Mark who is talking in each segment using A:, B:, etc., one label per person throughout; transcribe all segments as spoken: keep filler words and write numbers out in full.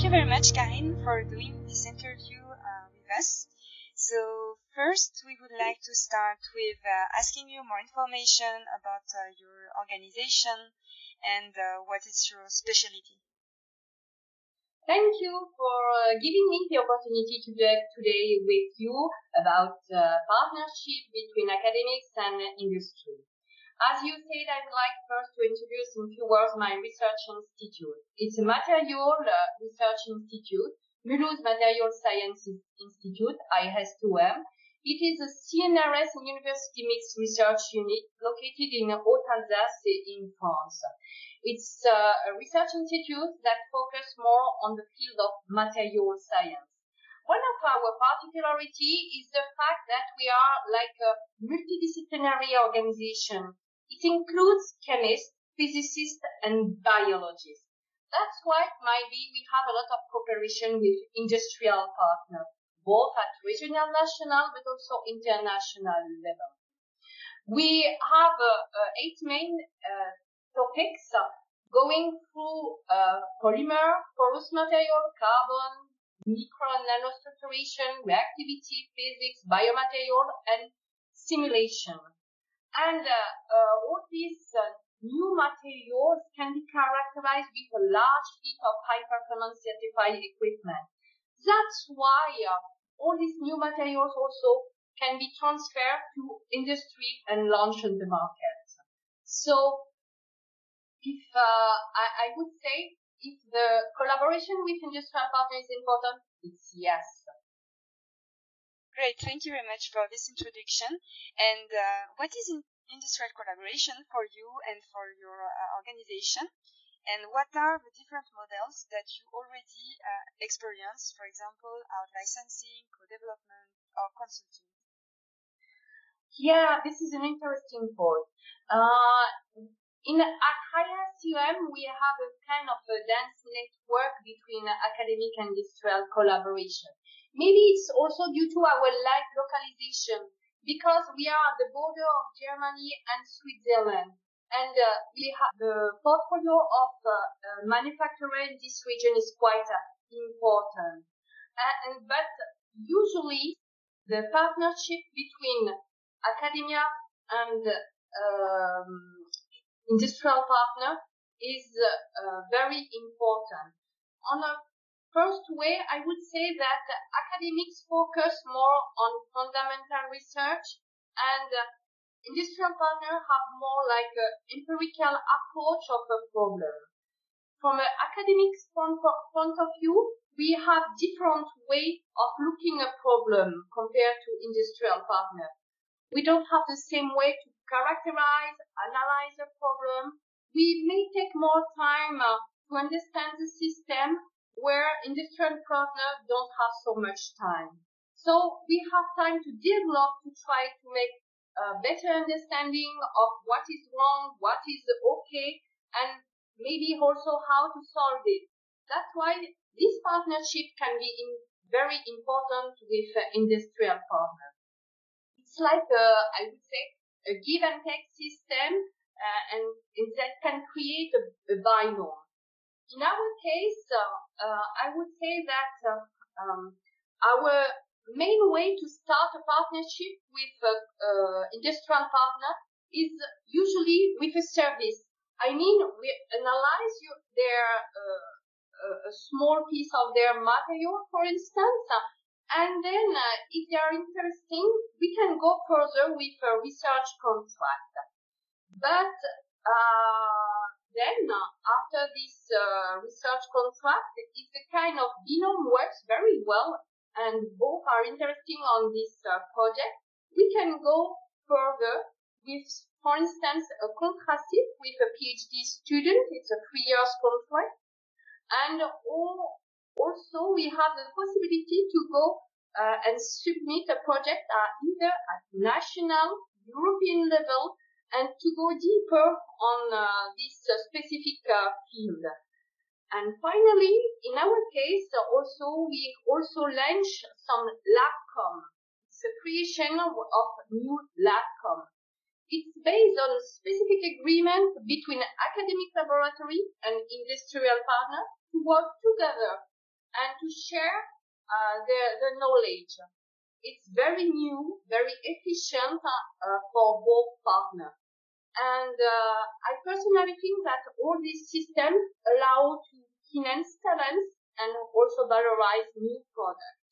A: you very much, Karine, for doing this interview uh, with us. So first, we would like to start with uh, asking you more information about uh, your organization and uh, what is your specialty.
B: Thank you for uh, giving me the opportunity to talk today with you about uh, partnership between academics and industry. As you said, I would like first to introduce in few words my research institute. It's a material uh, research institute, Mulhouse Material Sciences Institute, I S two M. It is a C N R S and University Mixed Research Unit located in Haute-Alsace in France. It's uh, a research institute that focuses more on the field of material science. One of our particularity is the fact that we are like a multidisciplinary organization. It includes chemists, physicists, and biologists. That's why maybe we have a lot of cooperation with industrial partners, both at regional, national, but also international level. We have uh, uh, eight main uh, topics uh, going through uh, polymer, porous material, carbon, micro and nanostructuration, reactivity, physics, biomaterial, and simulation. And uh, uh, all these uh, new materials can be characterized with a large fleet of high-performance certified equipment. That's why uh, all these new materials also can be transferred to industry and launched on the market. So, if uh, I, I would say, if the collaboration with industrial partners is important, it's yes.
A: Great, thank you very much for this introduction. And uh, what is in industrial collaboration for you and for your uh, organization? And what are the different models that you already uh, experience, for example, out licensing, co-development, or consulting?
B: Yeah, this is an interesting point. Uh, in at I S U M, we have a kind of a dense network between academic and industrial collaboration. Maybe it's also due to our light localization, because we are at the border of Germany and Switzerland, and uh, we have the portfolio of uh, uh, manufacturers in this region is quite uh, important. Uh, and but usually the partnership between academia and um, industrial partner is uh, uh, very important. On a first way, I would say that academics focus more on fundamental research, and uh, industrial partners have more like an empirical approach of a problem. From an academic point of view, we have different ways of looking at a problem compared to industrial partners. We don't have the same way to characterize, analyze a problem. We may take more time uh, to understand the system, where industrial partners don't have so much time. So we have time to develop to try to make a better understanding of what is wrong, what is okay, and maybe also how to solve it. That's why this partnership can be in, very important with uh, industrial partners. It's like, a, I would say, a give and take system, uh, and, and that can create a, a binomial. In our case, uh, uh, I would say that uh, um, our main way to start a partnership with an uh, industrial partner is usually with a service. I mean, we analyze you, their uh, a small piece of their material, for instance, uh, and then uh, if they are interesting, we can go further with a research contract. But uh, then, uh, after this uh, research contract, if the kind of binom works very well and both are interesting on this uh, project, we can go further with, for instance, a contractship with a PhD student. It's a three years contract. And all, also we have the possibility to go uh, and submit a project uh, either at national, European level, and to go deeper on uh, this uh, specific uh, field. And finally, in our case, uh, also we also launch some LabCom. It's a creation of, of new LabCom. It's based on a specific agreement between academic laboratory and industrial partner to work together and to share uh, the, the knowledge. It's very new, very efficient uh, for both partners. And uh, I personally think that all these systems allow to enhance talents and also valorize new products.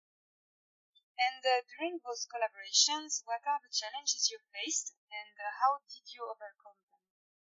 A: And uh, during those collaborations, what are the challenges you faced and uh, how did you overcome them?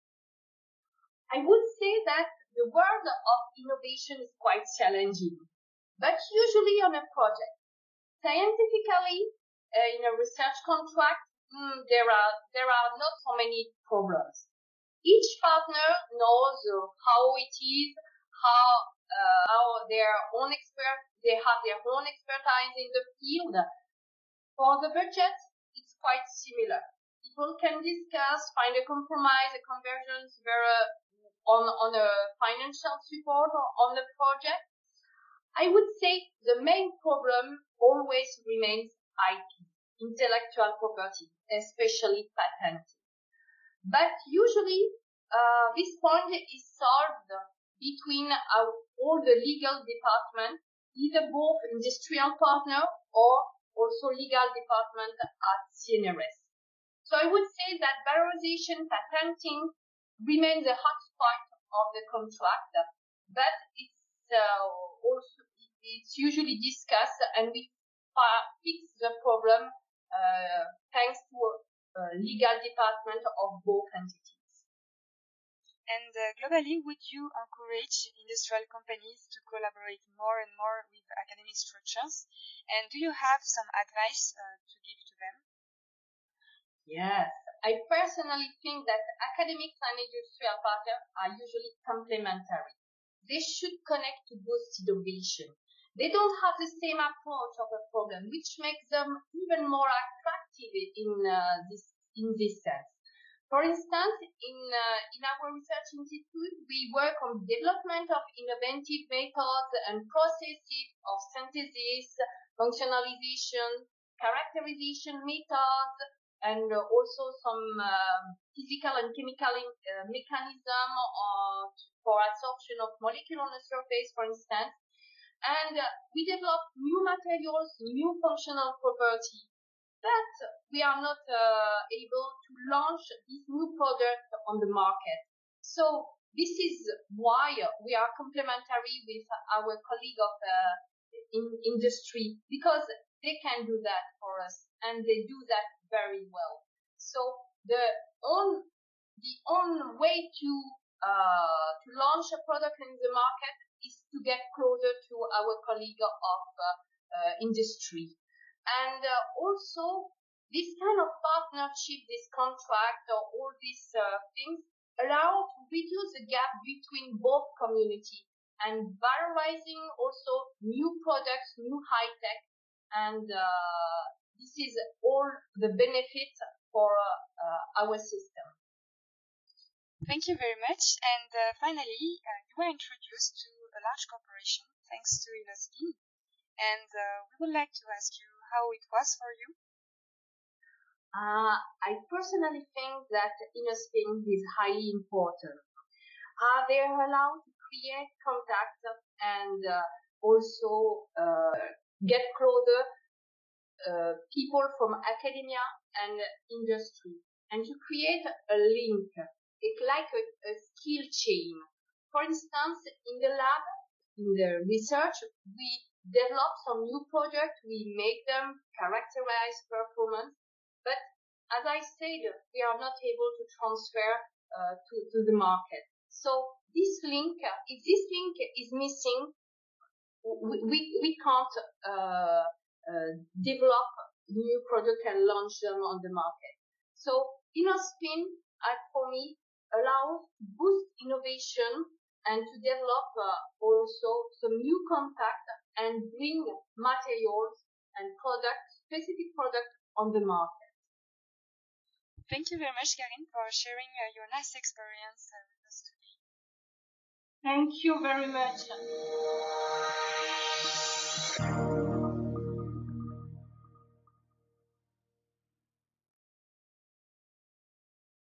B: I would say that the world of innovation is quite challenging, but usually on a project. Scientifically, uh, in a research contract, mm, there are there are not so many problems. Each partner knows uh, how it is, how uh, how their own expert they have their own expertise in the field. For the budget, it's quite similar. People can discuss, find a compromise, a convergence very on on a financial support on the project. I would say the main problem always remains I P, intellectual property, especially patent. But usually, uh, this point is solved between our, all the legal department, either both industrial partner or also legal department at C N R S. So I would say that valorization patenting remains a hot spot of the contract, but it's uh, also it's usually discussed and we fix the problem uh, thanks to a legal department of both entities.
A: And uh, globally, would you encourage industrial companies to collaborate more and more with academic structures? And do you have some advice uh, to give to them?
B: Yes, I personally think that academic and industrial partners are usually complementary. They should connect to boost innovation. They don't have the same approach of a problem, which makes them even more attractive in uh, this in this sense. For instance, in uh, in our research institute, we work on development of innovative methods and processes of synthesis, functionalization, characterization methods, and uh, also some uh, physical and chemical uh, mechanism uh, for absorption of molecule on the surface, for instance. And uh, we develop new materials, new functional property, but we are not uh, able to launch this new product on the market. So this is why we are complementary with our colleague of uh, in industry, because they can do that for us and they do that very well. So the on the only way to uh, to launch a product in the market is to get closer to our colleague of uh, uh, industry. And uh, also, this kind of partnership, this contract, or all these uh, things allow to reduce the gap between both communities and valorizing also new products, new high tech, and uh, this is all the benefit for uh, our system.
A: Thank you very much. And uh, finally, uh, you were introduced to a large corporation thanks to InnoSpin. And uh, we would like to ask you how it was for you.
B: Uh, I personally think that InnoSpin is highly important. Uh, they are allowed to create contact and uh, also uh, get closer uh, people from academia and industry, and to create a link. It's like a, a skill chain. For instance, in the lab, in the research, we develop some new products, we make them characterize performance, but as I said, we are not able to transfer uh, to, to the market. So this link, if this link is missing, we, we, we can't uh, uh, develop new product and launch them on the market. So InnoSpin, uh, for me, allows to boost innovation and to develop uh, also some new contact and bring materials and products, specific products on the market.
A: Thank you very much, Karine, for sharing uh, your nice experience uh, with us today.
B: Thank you very much.